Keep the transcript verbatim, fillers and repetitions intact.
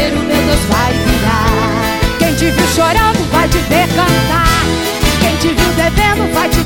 inteiro, meu Deus, vai virar. Quem te viu chorando vai te ver cantar. Quem te viu devendo vai te